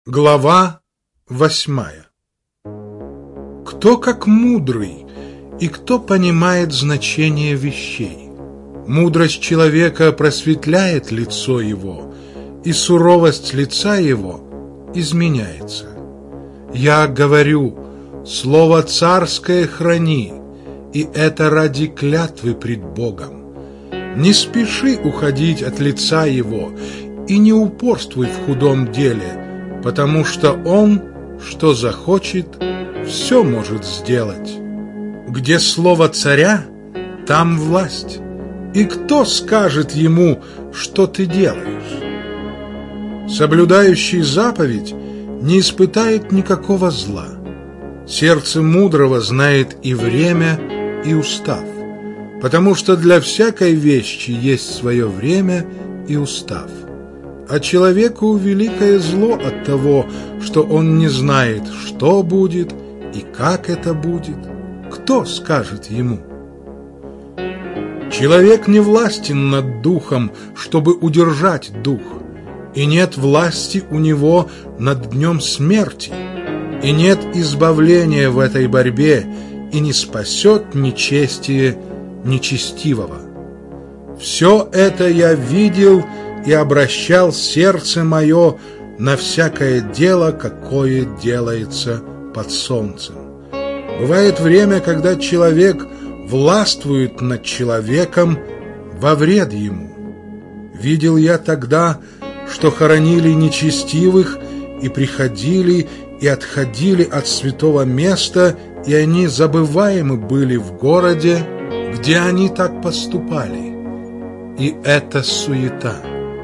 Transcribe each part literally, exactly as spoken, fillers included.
Глава восьмая. Кто как мудрый, и кто понимает значение вещей? Мудрость человека просветляет лицо его, и суровость лица его изменяется. Я говорю, слово царское храни, и это ради клятвы пред Богом. Не спеши уходить от лица его, и не упорствуй в худом деле, потому что он, что захочет, все может сделать. Где слово царя, там власть. И кто скажет ему, что ты делаешь? Соблюдающий заповедь не испытает никакого зла. Сердце мудрого знает и время, и устав, потому что для всякой вещи есть свое время и устав. А человеку великое зло от того, что он не знает, что будет и как это будет. Кто скажет ему? Человек не властен над духом, чтобы удержать дух, и нет власти у него над днем смерти, и нет избавления в этой борьбе, и не спасет нечестие нечестивого. Все это я видел и обращал сердце мое на всякое дело, какое делается под солнцем. Бывает время, когда человек властвует над человеком во вред ему. Видел я тогда, что хоронили нечестивых и приходили и отходили от святого места, и они забываемы были в городе, где они так поступали. И это суета.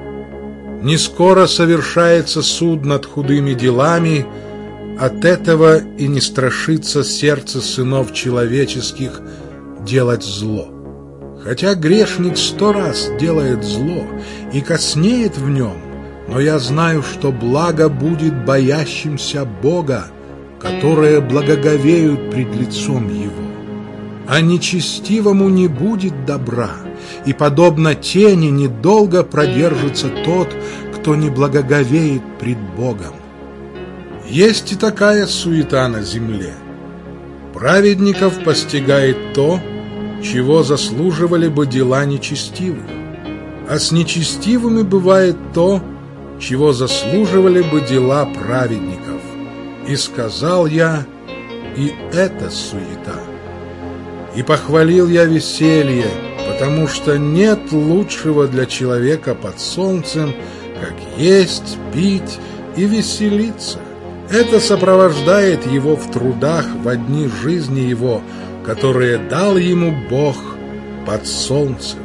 Не скоро совершается суд над худыми делами, от этого и не страшится сердце сынов человеческих делать зло. Хотя грешник сто раз делает зло и коснеет в нем, но я знаю, что благо будет боящимся Бога, которые благоговеют пред лицом Его. А нечестивому не будет добра, и, подобно тени, недолго продержится тот, кто не благоговеет пред Богом. Есть и такая суета на земле. Праведников постигает то, чего заслуживали бы дела нечестивых, а с нечестивыми бывает то, чего заслуживали бы дела праведников. И сказал я, и это суета. И похвалил я веселье, потому что нет лучшего для человека под солнцем, как есть, пить и веселиться. Это сопровождает его в трудах в дни жизни его, которые дал ему Бог под солнцем.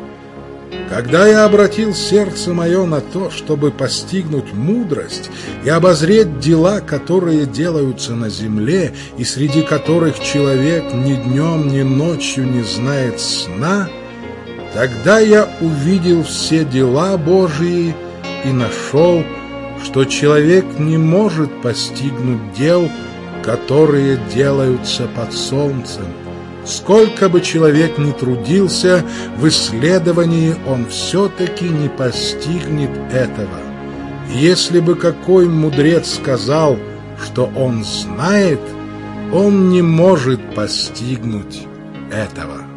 Когда я обратил сердце мое на то, чтобы постигнуть мудрость и обозреть дела, которые делаются на земле, и среди которых человек ни днем, ни ночью не знает сна, тогда я увидел все дела Божии и нашел, что человек не может постигнуть дел, которые делаются под солнцем. Сколько бы человек ни трудился в исследовании, он все-таки не постигнет этого. Если бы какой мудрец сказал, что он знает, он не может постигнуть этого.